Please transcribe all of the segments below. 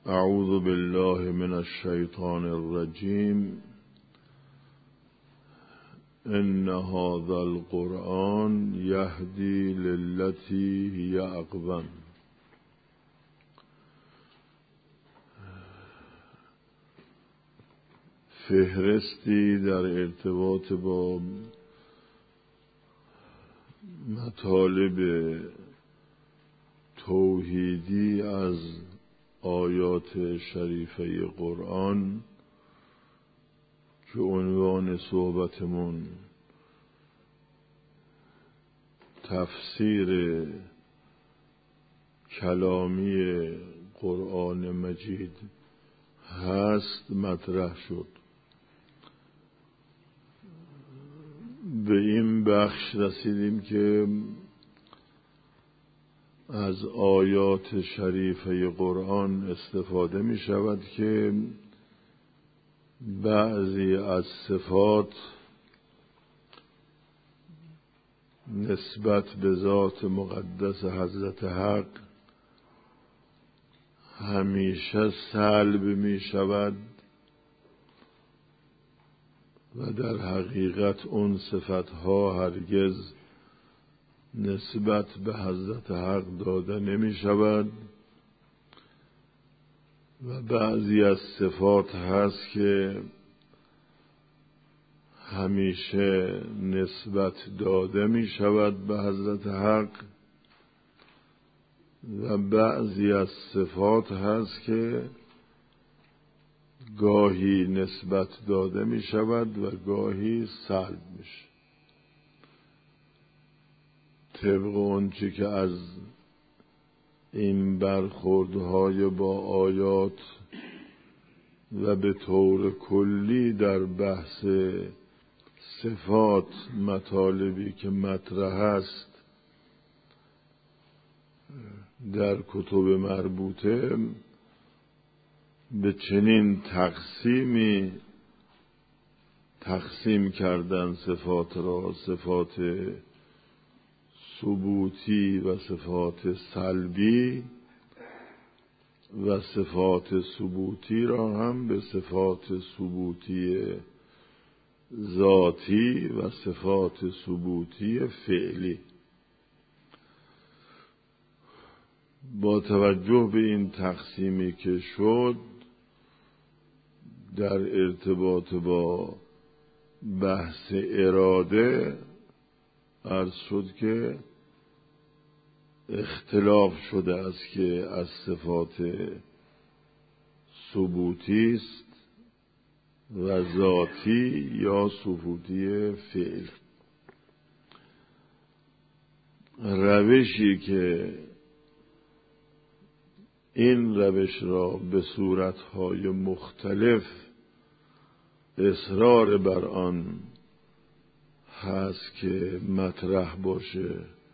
اعوذ بالله من الشیطان الرجیم. ان هذا القرآن یهدی للتی هی اقوم. فهرستی در ارتباط با مطالب توحیدی از آیات شریفه قرآن که عنوان صحبتمون تفسیر کلامی قرآن مجید هست مطرح شد. به این بخش رسیدیم که از آیات شریفه قرآن استفاده می شود که بعضی از صفات نسبت به ذات مقدس حضرت حق همیشه سلب می شود و در حقیقت اون صفتها هرگز نسبت به حضرت حق داده نمی شود و بعضی از صفات هست که همیشه نسبت داده می شود به حضرت حق و بعضی از صفات هست که گاهی نسبت داده می شود و گاهی سلب می شود. طبق اونچه که از این برخوردهای با آیات و به طور کلی در بحث صفات مطالبی که مطرح است در کتب مربوطه به چنین تقسیم کردن صفات را، صفات ثبوتی و صفات سلبی و صفات ثبوتی را هم به صفات ثبوتی ذاتی و صفات ثبوتی فعلی. با توجه به این تقسیمی که شد در ارتباط با بحث اراده عرض شد که اختلاف شده است که از صفات ثبوتی است و ذاتی یا ثبوتی فعل. روشی که این روش را به صورتهای مختلف اصرار بر آن هست که مطرح باشه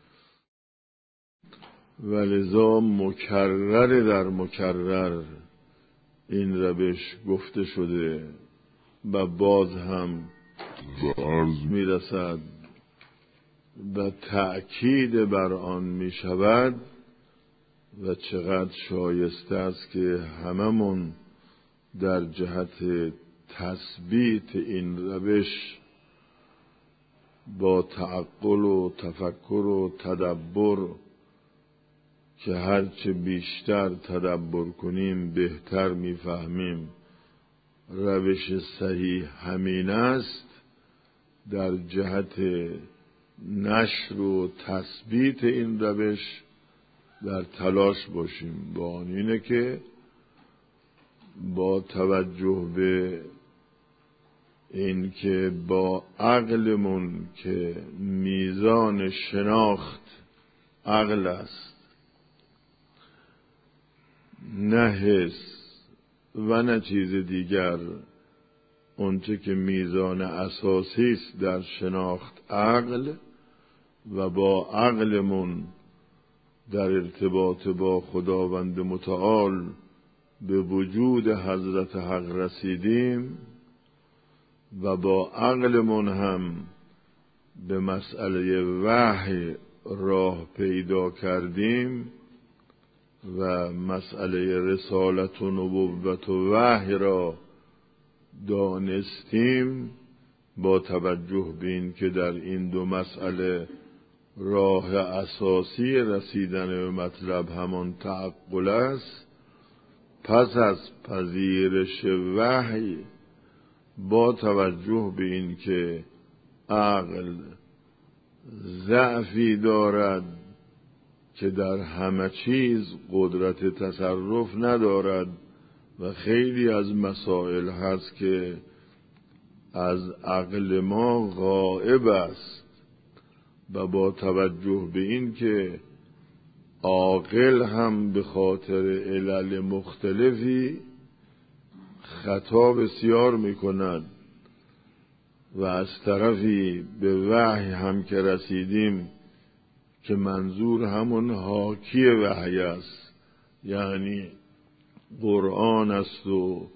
و لذا مکرر در مکرر این روش گفته شده و باز هم به عرض می رسد و تأکید بر آن می شود و چقدر شایسته است که هممون در جهت تثبیت این روش با تعقل و تفکر و تدبر که هرچه بیشتر تدبر کنیم بهتر میفهمیم روش صحیح همین است، در جهت نشر و تثبیت این روش در تلاش باشیم. با آن اینه که با توجه به این که با عقلمون که میزان شناخت عقل است نه حس و نه چیز دیگر، اونچه که میزان اساسی است در شناخت عقل و با عقلمون در ارتباط با خداوند متعال به وجود حضرت حق رسیدیم و با عقلمون هم به مسئله وحی راه پیدا کردیم، و مسئله رسالت و نبوت و وحی را دانستیم، با توجه به این که در این دو مسئله راه اساسی رسیدن به مطلب همان تعقل است، پس از پذیرش وحی با توجه به این که عقل ضعفی دارد که در همه چیز قدرت تصرف ندارد و خیلی از مسائل هست که از عقل ما غائب است، و با توجه به این که عاقل هم به خاطر علل مختلفی خطا بسیار می کند و از طرفی به وحی هم که رسیدیم که منظور همون حاکی وحی است، یعنی قرآن است و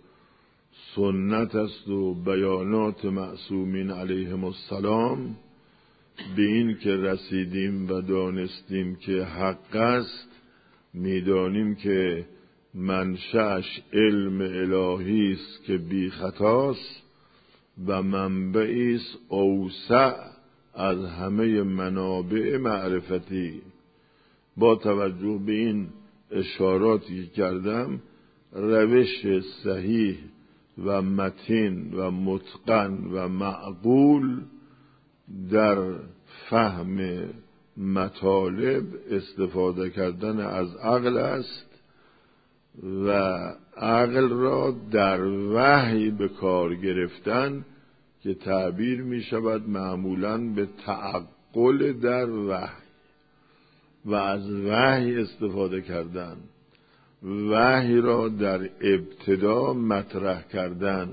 سنت است و بیانات معصومین علیهم السلام، به این که رسیدیم و دانستیم که حق است، میدانیم که منشأش علم الهی است که بی خطاست و منبعی است اوسع از همه منابع معرفتی. با توجه به این اشاراتی که کردم، روش صحیح و متین و متقن و معقول در فهم مطالب استفاده کردن از عقل است و عقل را در وحی به کار گرفتن که تعبیر می شود معمولاً به تعقل در وحی و از وحی استفاده کردن، وحی را در ابتدا مطرح کردن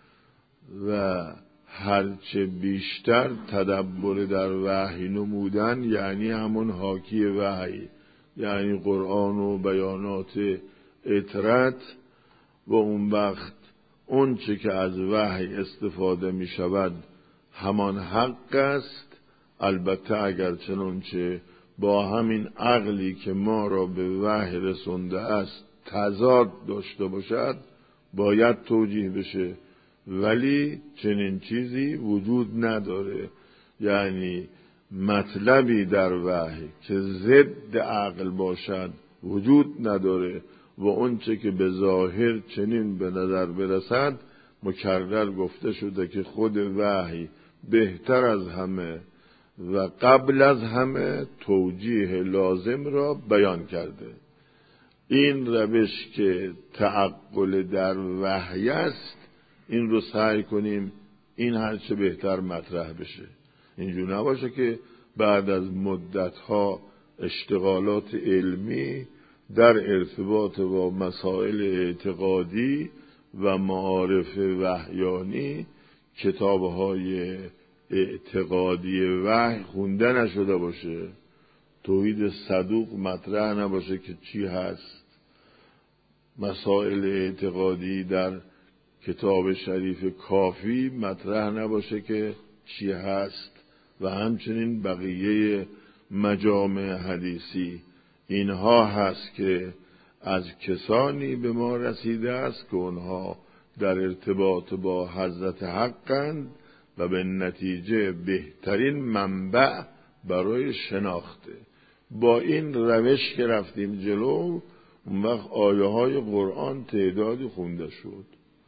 و هرچه بیشتر تدبر در وحی نمودن، یعنی همون حاکی وحی، یعنی قرآن و بیانات اطرت، و اون وقت اون چه که از وحی استفاده می شود همان حق است. البته اگر چنانچه با همین عقلی که ما را به وحی رسونده است تضاد داشته باشد باید توجیه بشه، ولی چنین چیزی وجود نداره، یعنی مطلبی در وحی که ضد عقل باشد وجود نداره و اون چه که به ظاهر چنین به نظر برسد، مکرر گفته شده که خود وحی بهتر از همه و قبل از همه توجیه لازم را بیان کرده. این روش که تعقل در وحی است، این رو سعی کنیم این هرچه بهتر مطرح بشه. اینجور نباشه که بعد از مدتها اشتغالات علمی در ارتباط با مسائل اعتقادی و معارف وحیانی کتابهای اعتقادی وحی خونده نشده باشه، توحید صدوق مطرح نباشه که چی هست، مسائل اعتقادی در کتاب شریف کافی مطرح نباشه که چی هست، و همچنین بقیه مجامع حدیثی. اینها هست که از کسانی به ما رسیده است که اونها در ارتباط با حضرت حقند و به نتیجه بهترین منبع برای شناخته. با این روش که رفتیم جلو، اون وقت آیه های قرآن تعدادی خونده شد،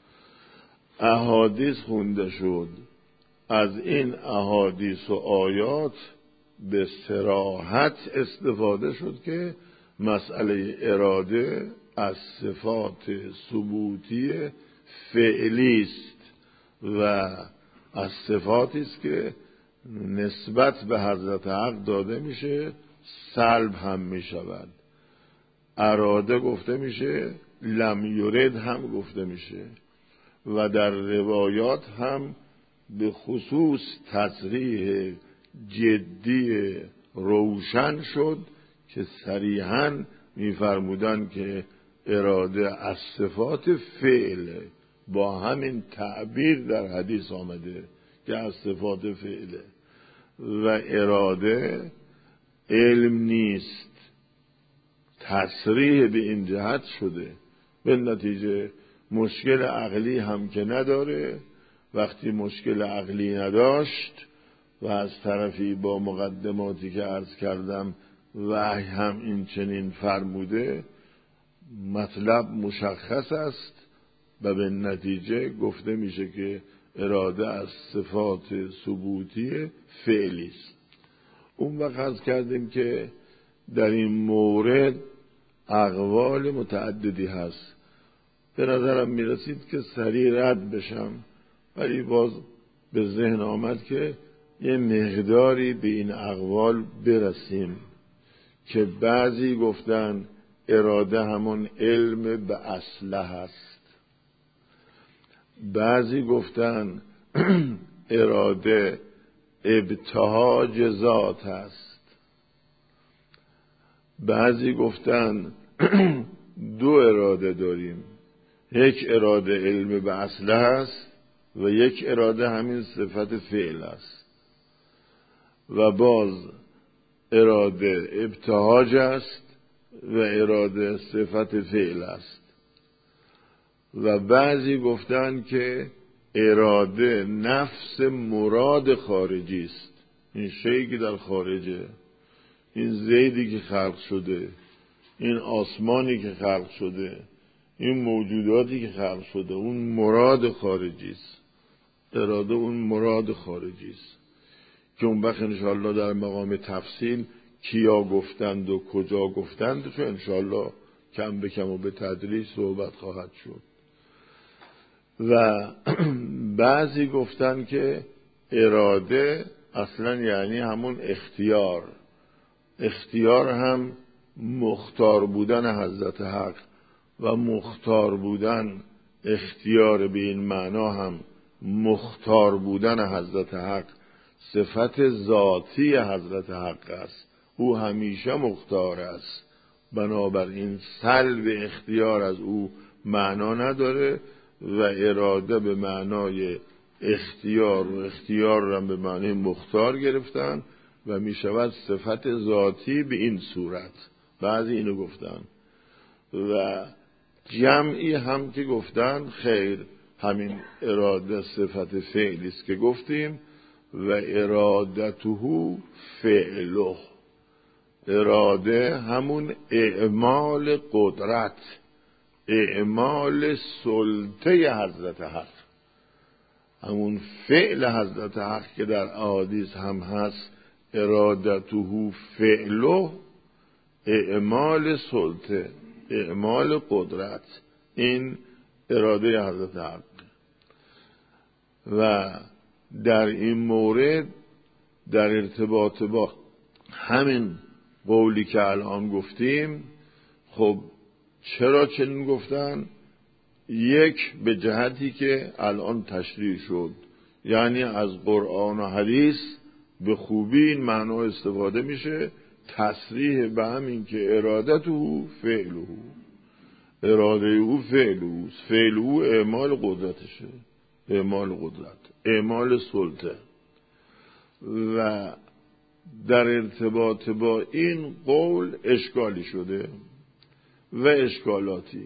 احادیث خونده شد. از این احادیث و آیات به صراحت استفاده شد که مسئله اراده از صفات ثبوتی فعلی است و از صفاتی است که نسبت به حضرت حق داده میشه، سلب هم میشود. اراده گفته میشه، لم یرد هم گفته میشه، و در روایات هم به خصوص تصریح جدی روشن شد که صریحاً می‌فرمودند که اراده از صفات فعل، با همین تعبیر در حدیث آمده که از صفات فعله، و اراده علم نیست، تصریح به این جهت شده. به نتیجه مشکل عقلی هم که نداره، وقتی مشکل عقلی نداشت و از طرفی با مقدماتی که عرض کردم وحی هم این چنین فرموده، مطلب مشخص است و به نتیجه گفته میشه که اراده از صفات ثبوتی فعلی است. اون وقت عرض کردیم که در این مورد اقوال متعددی هست. به نظرم میرسید که سریع رد بشم، ولی باز به ذهن آمد که یه مقداری به این اقوال برسیم که بعضی گفتن اراده همون علم به اصله هست، بعضی گفتن اراده ابتهاج ذات هست، بعضی گفتن دو اراده داریم، یک اراده علم به اصله هست و یک اراده همین صفت فعل است، و باز اراده ابتهاج است و اراده صفت فعل است. و بعضی گفتن که اراده نفس مراد خارجی است، این شیئی که در خارجه، این زیدی که خلق شده، این آسمانی که خلق شده، این موجوداتی که خلق شده، اون مراد خارجی است. اراده اون مراد خارجی است که اون وقت انشاءالله در مقام تفصیل کیا گفتند و کجا گفتند چون انشاءالله کم به کم و به تدریج صحبت خواهد شد. و بعضی گفتند که اراده اصلا یعنی همون اختیار، اختیار هم مختار بودن حضرت حق و مختار بودن اختیار به این معنا هم مختار بودن حضرت حق صفت ذاتی حضرت حق است، او همیشه مختار است، بنابراین سلب اختیار از او معنا نداره و اراده به معنای اختیار و اختیار را به معنای مختار گرفتن و می شود صفت ذاتی به این صورت. بعضی اینو گفتن و جمعی هم که گفتن خیر، همین اراده صفت فعلی است که گفتیم و ارادته فعله، اراده همون اعمال قدرت، اعمال سلطه حضرت حق، همون فعل حضرت حق که در احادیث هم هست، ارادته فعله، اعمال سلطه، اعمال قدرت، این اراده حضرت حق. و در این مورد در ارتباط با همین قولی که الان گفتیم، خب چرا چنین گفتن؟ یک به جهتی که الان تشریح شد، یعنی از قرآن و حدیث به خوبی این معنا استفاده میشه، تصریح به همین که ارادته فعله، اراده او فعله، فعله اعمال قدرتشه، اعمال قدرت، اعمال سلطه. و در ارتباط با این قول اشکالی شده و اشکالاتی.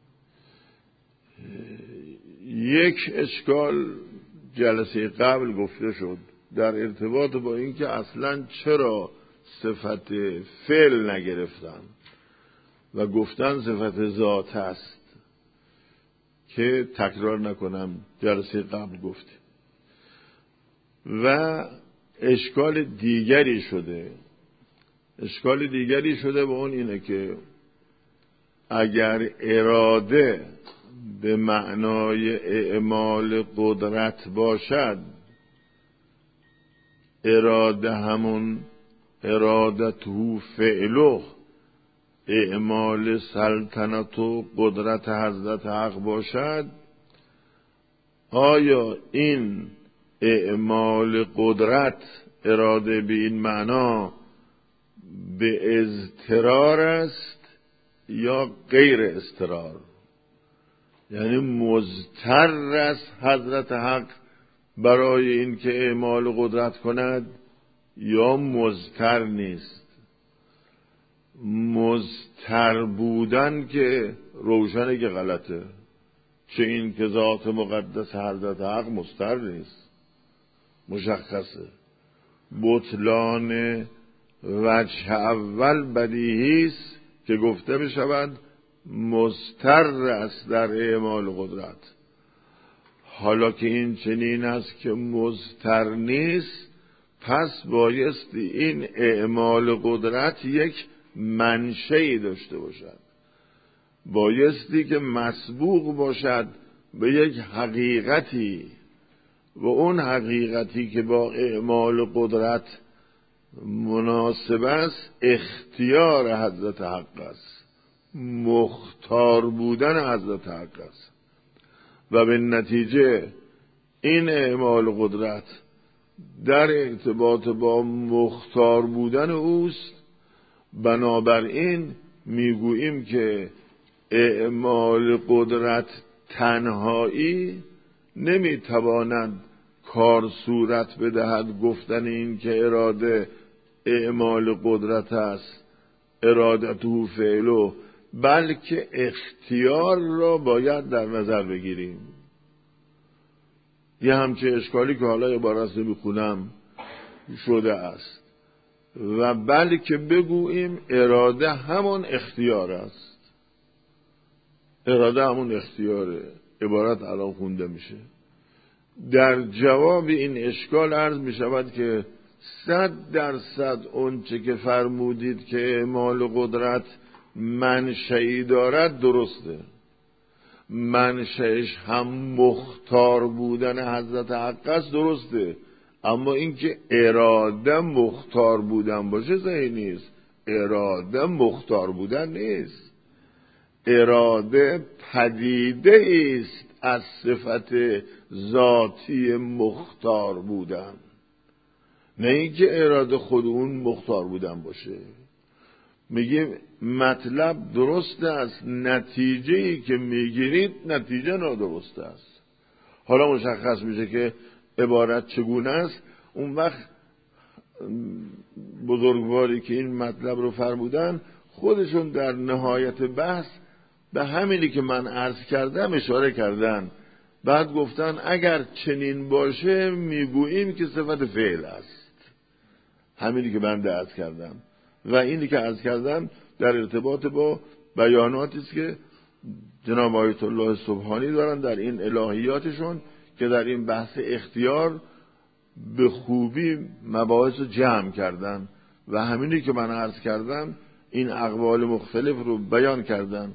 یک اشکال جلسه قبل گفته شد در ارتباط با این که اصلا چرا صفت فعل نگرفتن و گفتن صفت ذات است، که تکرار نکنم جلسه قبل گفتیم. و اشکال دیگری شده، اشکال دیگری شده و اون اینه که اگر اراده به معنای اعمال قدرت باشد، اراده همون ارادته فعله، اعمال سلطنت و قدرت حضرت حق باشد، آیا این اعمال قدرت، اراده به این معنا، به اضطرار است یا غیر اضطرار؟ یعنی مضطر است حضرت حق برای این که اعمال قدرت کند یا مضطر نیست؟ مضطر بودن که روشنه که غلطه. چه این که ذات مقدس حضرت حق مضطر نیست، مشخصه. بطلان وجه اول بدیهی است که گفته بشود مضطر است در اعمال قدرت. حالا که این چنین است که مضطر نیست، پس بایستی این اعمال قدرت یک منشأی داشته باشد، بایستی که مسبوق باشد به یک حقیقتی، و اون حقیقتی که با اعمال قدرت مناسب است اختیار حضرت حق است، مختار بودن حضرت حق است. و به نتیجه این اعمال قدرت در ارتباط با مختار بودن اوست. بنابراین میگوییم که اعمال قدرت تنهایی نمیتواند کار صورت بدهد. گفتن این که اراده اعمال قدرت است، ارادته فعلو، بلکه اختیار را باید در نظر بگیریم. یه همچه اشکالی که حالا عبارت میخونم شده است، و بلکه بگوییم اراده همون اختیار است. اراده همون اختیاره. عبارت الان خونده میشه. در جواب این اشکال عرض میشود که 100% اون چه که فرمودید که اعمال قدرت منشئی دارد درسته. منشأش هم مختار بودن حضرت حق است، درسته. اما اینکه اراده مختار بودن باشه صحیح نیست. اراده مختار بودن نیست. اراده پدیده است از صفت ذاتی مختار بودن، نه اینکه اراده خود اون مختار بودن باشه. میگیم مطلب درست است، نتیجه‌ای که میگیرید نتیجه نادرست است. حالا مشخص میشه که عبارت چگونه است. اون وقت بزرگواری که این مطلب رو فرمودن خودشون در نهایت بحث به همینی که من عرض کردم اشاره کردن. بعد گفتن اگر چنین باشه میگوییم که صفت فعل است. همینی که من عرض کردم و اینی که عرض کردم در ارتباط با بیاناتی است که جناب آیت الله سبحانی دارن در این الهیاتشون که در این بحث اختیار به خوبی مباحث جمع کردن و همینی که من عرض کردم این اقوال مختلف رو بیان کردن.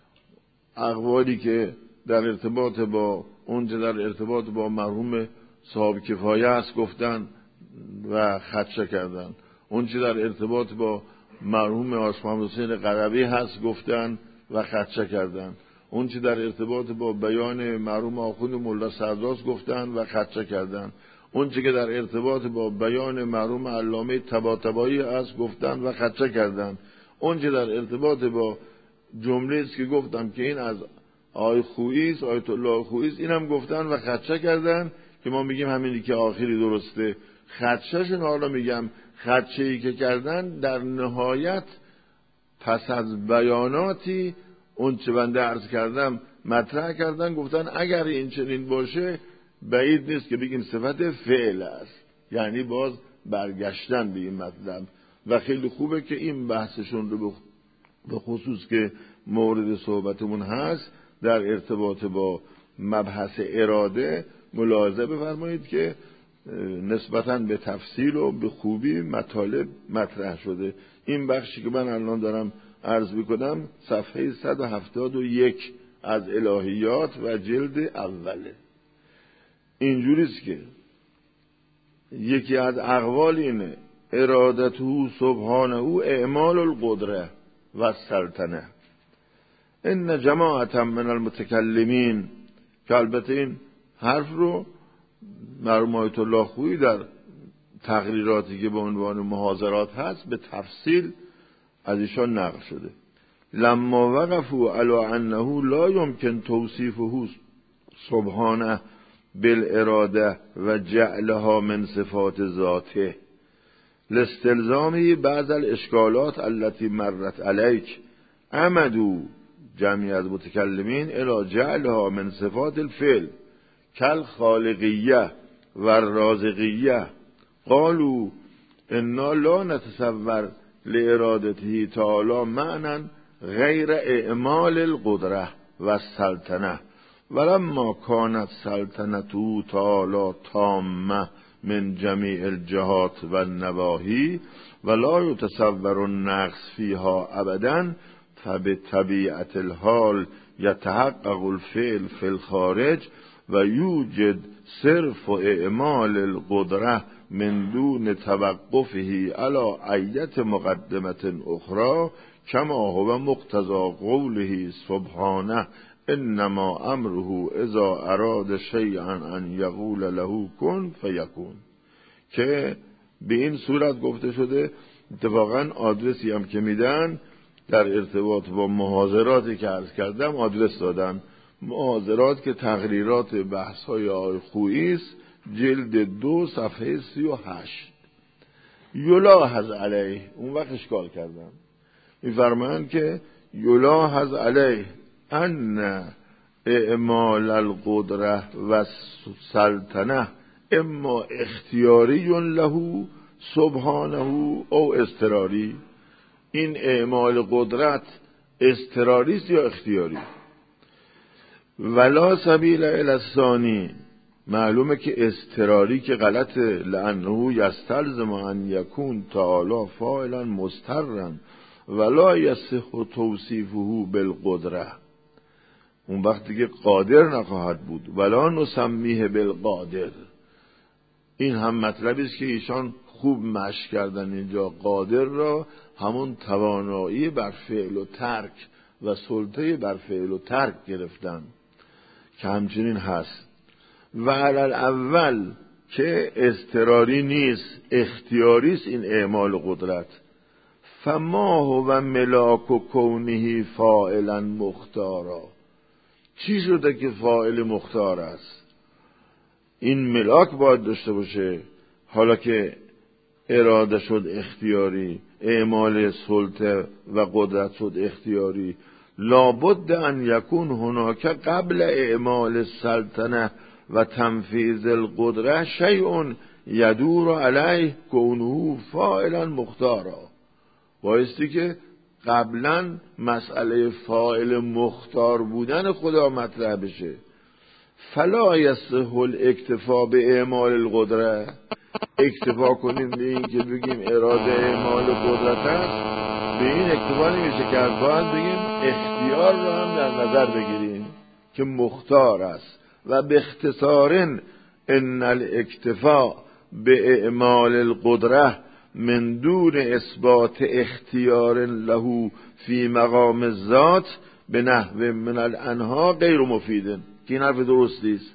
اقوالی که در ارتباط با اونجا در ارتباط با مرحوم صاحب کفایه است گفتن و خدشه کردن. اونچه در ارتباط با مرحوم آش محمد حسین قربی هست گفتن و خدشه کردن. اونچه در ارتباط با بیان مرحوم آخوند ملا سرداس گفتن و خدشه کردن. اونچه که در ارتباط با بیان مرحوم علامه طباطبایی است گفتن و خدشه کردن. اونچه در ارتباط با جمله است که گفتم که این از آی خویی است، آیت الله خویی است، اینم گفتن و خدشه کردن که ما میگیم همینی که آخری درسته. خدشهشون حالا میگم خدشه‌ای که کردن در نهایت پس از بیاناتی اون چه بنده عرض کردم مطرح کردن، گفتن اگر این چنین باشه بعید نیست که بگیم صفت فعل است، یعنی باز برگشتن به این مطلب. و خیلی خوبه که این بحثشون رو به خصوص که مورد صحبتمون هست در ارتباط با مبحث اراده ملاحظه بفرمایید که نسبتاً به تفصیل و به خوبی مطالب مطرح شده. این بخشی که من الان دارم عرض میکنم صفحه 171 از الهیات و جلد اوله. اینجوریست که یکی از اقوال اینه ارادته سبحانه اعمال القدره و السلطنه ان جماعة من المتکلمین، که البته این حرف رو مرحوم آیت الله خویی در تقریراتی که به عنوان محاضرات هست به تفصیل از ایشان نقل شده. لما وقفوا علی انه لا يمكن توصیفه سبحانه بالاراده و جعلها من صفات ذاته، لاستلزامی بعض الاشکالات التي مرت علیک عمدوا جمعی از متکلمین الی جعلها من صفات الفعل کل خالقیه و الرازقیه قالوا انا لا نتصور لارادته تعالی معنی غیر اعمال القدره و السلطنه ولما كانت سلطنته تعالی تامه من جمیع الجهات و النواحی ولا يتصور النقص فيها ابدا فبطبیعت الحال یتحقق الفعل فی الخارج و یوجد صرف اعمال القدره من دون توقفه على ایت مقدمة اخرى کما هو مقتضى قوله سبحانه انما امره اذا اراد شیئا ان یقول له کن فیکون، که به این صورت گفته شده. اتفاقا آدرسی هم که میدن در ارتباط با محاضراتی که عرض کردم آدرس دادن، محاضرات که تقریرات بحث های آقای خویی است، جلد 2 صفحه 38. یلاحظ علیه، اون وقت اشکال کردم، میفرمایند که یلاحظ علیه ان اعمال القدره و سلطنه اما اختیاری له سبحانه او اضطراری. این اعمال قدرت اضطراری است یا اختیاری؟ ولا سبیل الی الثانی، معلومه که اضطراری که غلطه، لانه یستلزم ان یکون تعالی فاعلا مضطرا ولا یصح توصیفه بالقدره، اون وقت دیگه قادر نخواهد بود. ولا نسمیه بالقادر، این هم مطلبی است که ایشان خوب مشق کردن اینجا. قادر را همون توانایی بر فعل و ترک و سلطه بر فعل و ترک گرفتن که همچنین هست. و علل اول که اضطراری نیست، اختیاری است این اعمال قدرت. فما هو ملاک و کونه فاعلا مختارا، چی شده که فاعل مختار است؟ این ملاک باید داشته باشه. حالا که اراده شد اختیاری، اعمال سلطه و قدرت شد اختیاری، لابد ان یکون هناک قبل اعمال السلطنه و تنفیذ القدره شیء یدور علیه کونه فاعلا مختارا. بایستی که قبلا مسئله فاعل مختار بودن خدا مطرح بشه. فلا یصح الاکتفا به اعمال القدره، اکتفا کنیم به این که بگیم اراده اعمال قدرت است، به این اکتفا نمیشه کرد. باید بگیم اختیار رو هم در نظر بگیریم که مختار است. و به اختصار ان الاکتفا به اعمال القدره من دون اثبات اختیار له فی مقام الذات به نحو من الانها غیر مفید، که این حرف درستی است.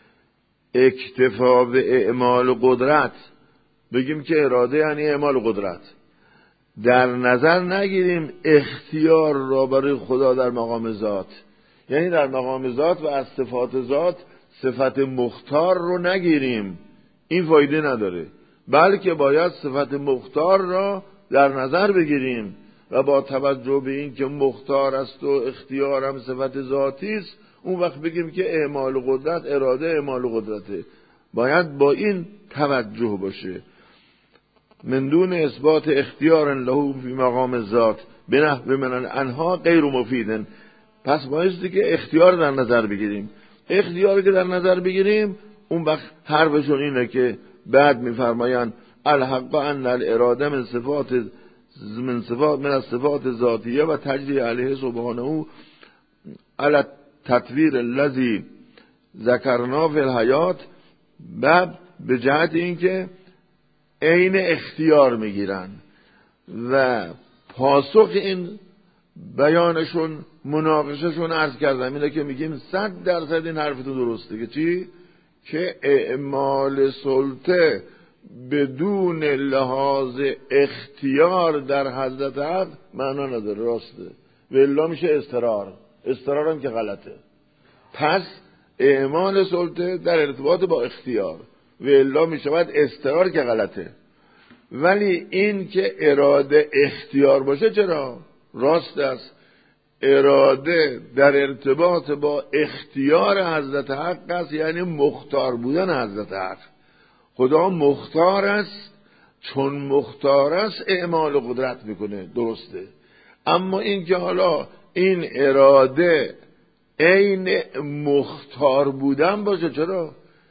اکتفا به اعمال قدرت، بگیم که اراده یعنی اعمال قدرت، در نظر نگیریم اختیار را برای خدا در مقام ذات، یعنی در مقام ذات و از صفات ذات صفت مختار رو نگیریم، این فایده نداره. بلکه باید صفت مختار را در نظر بگیریم و با توجه به این که مختار است و اختیار هم صفت ذاتی است، اون وقت بگیم که اعمال قدرت اراده اعمال قدرته. باید با این توجه باشه. من دون اثبات اختیار له فی مقام ذات به نحو من الانها غیر مفید. پس بایستی که اختیار در نظر بگیریم. اختیاری که در نظر بگیریم، اون وقت حرفشون اینه که بعد میفرمایند الحق ان الاراده من الصفات ذاتیه و تجری علیه سبحانه علی التطویر الذی ذکرنا فی الحیات. بعد به جهت اینکه عین اختیار میگیرن و پاسخ این بیانشون مناقشهشون عرض کردم اینه که میگیم 100% این حرفتون درسته که چی؟ که اعمال سلطه بدون لحاظ اختیار در حضرت حق معنا نداره، راسته، و الا میشه استرار هم که غلطه. پس اعمال سلطه در ارتباط با اختیار، و الا میشه باید استرار که غلطه. ولی این که اراده اختیار باشه چرا؟ راست است، اراده در ارتباط با اختیار حضرت حق است، یعنی مختار بودن حضرت حق. خدا مختار است، چون مختار است اعمال قدرت میکنه، درسته. اما این که حالا این اراده عین مختار بودن باشه، چرا؟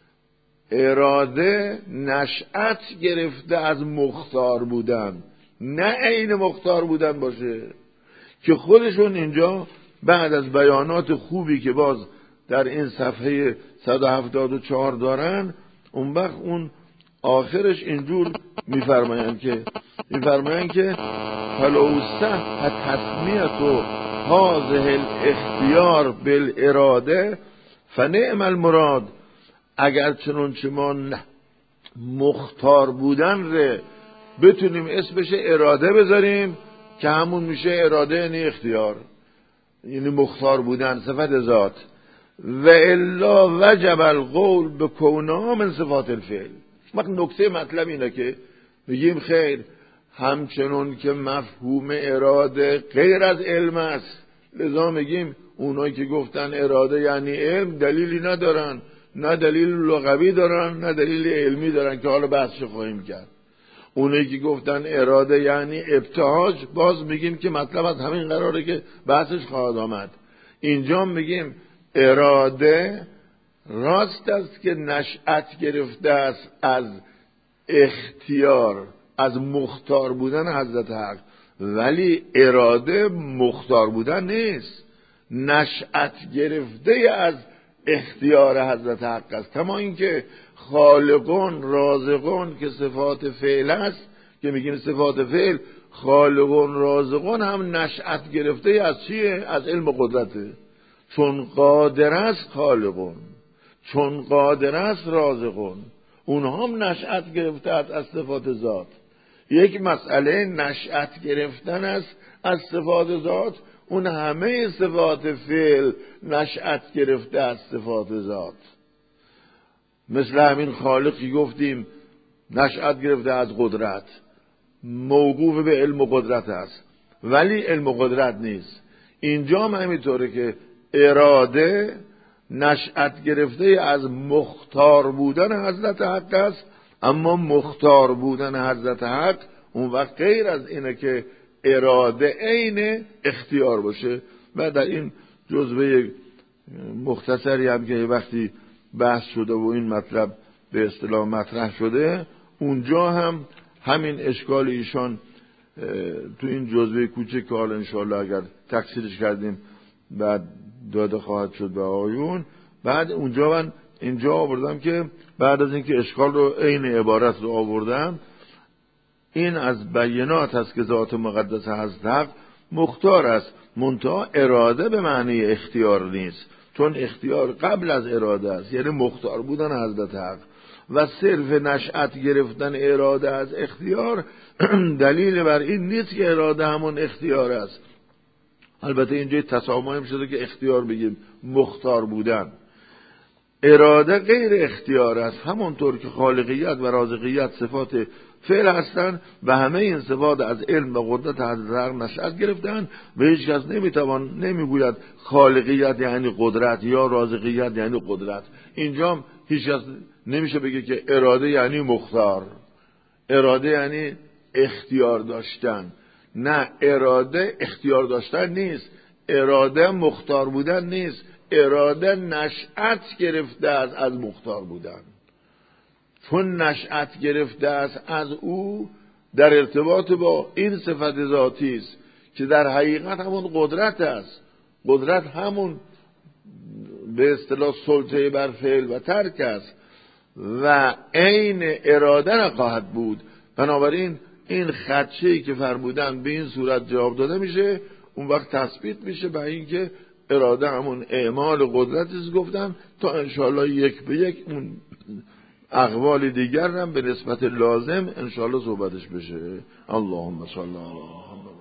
اراده نشأت گرفته از مختار بودن، نه عین مختار بودن باشه، که خودشون اینجا بعد از بیانات خوبی که باز در این صفحه 174 دارن، اون وقت اون آخرش اینجور میفرمایند که فلو صح تسمیت هذه الاختیار بالاراده فنعم المراد. اگر چنانچه ما مختار بودن ره بتونیم اسمش اراده بذاریم که همون میشه اراده یعنی اختیار، یعنی مختار بودن، صفت ذات. و الا وجب القول به کونها من صفات الفعل. وقت نکته مطلب اینه که میگیم خیر، همچنون که مفهوم اراده غیر از علم است، لذا میگیم اونایی که گفتن اراده یعنی علم دلیلی ندارن، نه دلیل لغوی دارن نه دلیل علمی دارن که حالا بحثش خواهیم کرد. اونایی که گفتن اراده یعنی ابتهاج، باز میگیم که مطلب از همین قراره که بحثش خواهد آمد. اینجا میگیم اراده راست است که نشأت گرفته است از اختیار، از مختار بودن حضرت حق، ولی اراده مختار بودن نیست، نشأت گرفته از اختیار حضرت حق است. کما اینکه خالقون رازقون که صفات فعل است، که میگیم صفات فعل، خالقون رازقون هم نشأت گرفته از چیه؟ از علم و قدرته. چون قادر است خالقون، چون قادر است رازقون، اونها هم نشأت گرفته از صفات ذات. یک مسئله نشأت گرفتن است از صفات ذات، اون همه صفات فعل نشأت گرفته از صفات ذات. مثل همین خالقی گفتیم نشأت گرفته از قدرت، موقوف به علم و قدرت است، ولی علم و قدرت نیست. اینجا هم همینطوره که اراده نشأت گرفته از مختار بودن حضرت حق است، اما مختار بودن حضرت حق اون وقت غیر از اینه که اراده عین اختیار باشه. و در این جزوه مختصری هم که وقتی بحث شده و این مطلب به اصطلاح مطرح شده، اونجا هم همین اشکال ایشان تو این جزوه کوچک که حالا انشاءالله اگر تکثیرش کردیم بعد داده خواهد شد به آیون، بعد اونجا من اینجا آوردم که بعد از اینکه اشکال رو عین عبارت رو آوردم، این از بینات هست که ذات مقدس حضرت حق مختار است، منتها اراده به معنی اختیار نیست، چون اختیار قبل از اراده است، یعنی مختار بودن حضرت حق. و صرف نشأت گرفتن اراده از اختیار دلیل بر این نیست که اراده همون اختیار است. البته اینجا تسامح شده که اختیار بگیم مختار بودن. اراده غیر اختیار است، همونطور که خالقیت و رازقیت صفات فعل هستند و همه این صفات از علم و قدرت حضرت حق نشأت گرفتند و هیچ کس نمیگوید خالقیت یعنی قدرت یا رازقیت یعنی قدرت. اینجا هیچ کس نمیشه بگه که اراده یعنی مختار، اراده یعنی اختیار داشتن. نه، اراده اختیار داشتن نیست، اراده مختار بودن نیست، اراده نشأت گرفته است از مختار بودن. چون نشأت گرفته است از او در ارتباط با این صفت ذاتی است که در حقیقت همون قدرت است. قدرت همون به اصطلاح سلطه بر فعل و ترک است و عین اراده نخواهد بود. بنابراین این خدشه‌ای که فرمودن به این صورت جواب داده میشه، اون وقت تثبیت میشه به اینکه اراده همون اعمال قدرتی است. گفتم تا انشاءالله یک به یک اون اقوال دیگر هم به نسبت لازم انشاءالله صحبتش بشه. اللهم صل علی محمد.